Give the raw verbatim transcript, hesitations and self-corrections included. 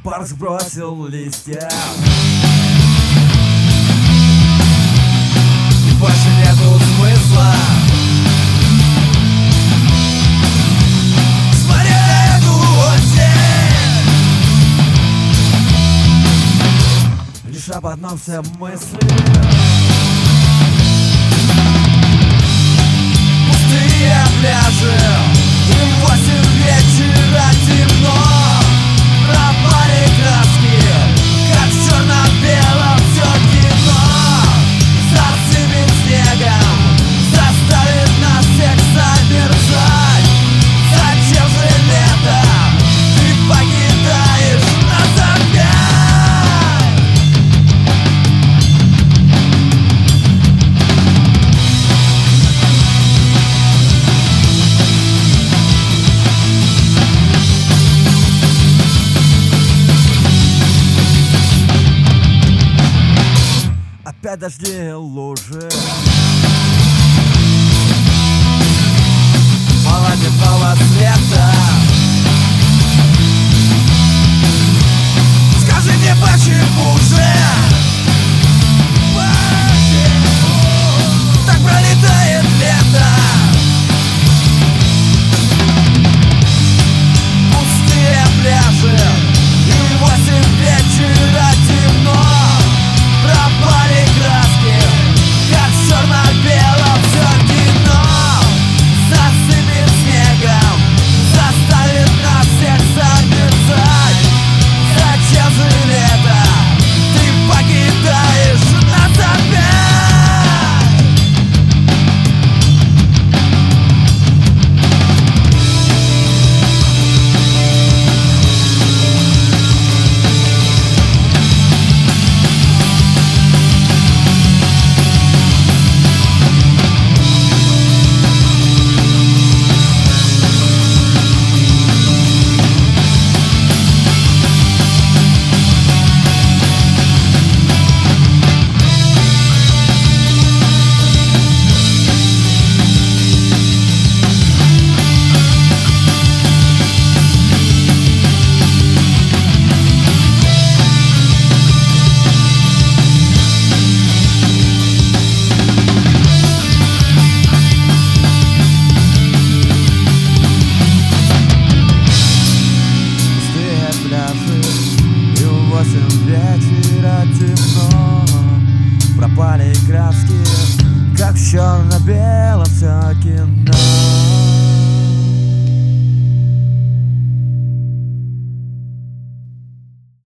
парк сбросил листья. И больше нету смысла смотреть на эту осень. Лишь об одном все мысли. Пустые пляжи, и в восемь вечера темно. Пропали краски, как в черно-белом все кино. Засыпет снегом, заставит нас всех замерзать. Зачем же лето ты покидаешь нас опять? Опять дожди и лужи, молодецового цвета. Скажи мне, почему же почему так пролетает лето? Пустые пляжи, и в восемь вечера темно. Пропали краски, как в черно-белом все кино. Засыпет снегом, заставит нас всех замерзать. Зачем же лето ты покидаешь нас опять? И в восемь вечера темно. Пропали краски, как в черно-белом все кино.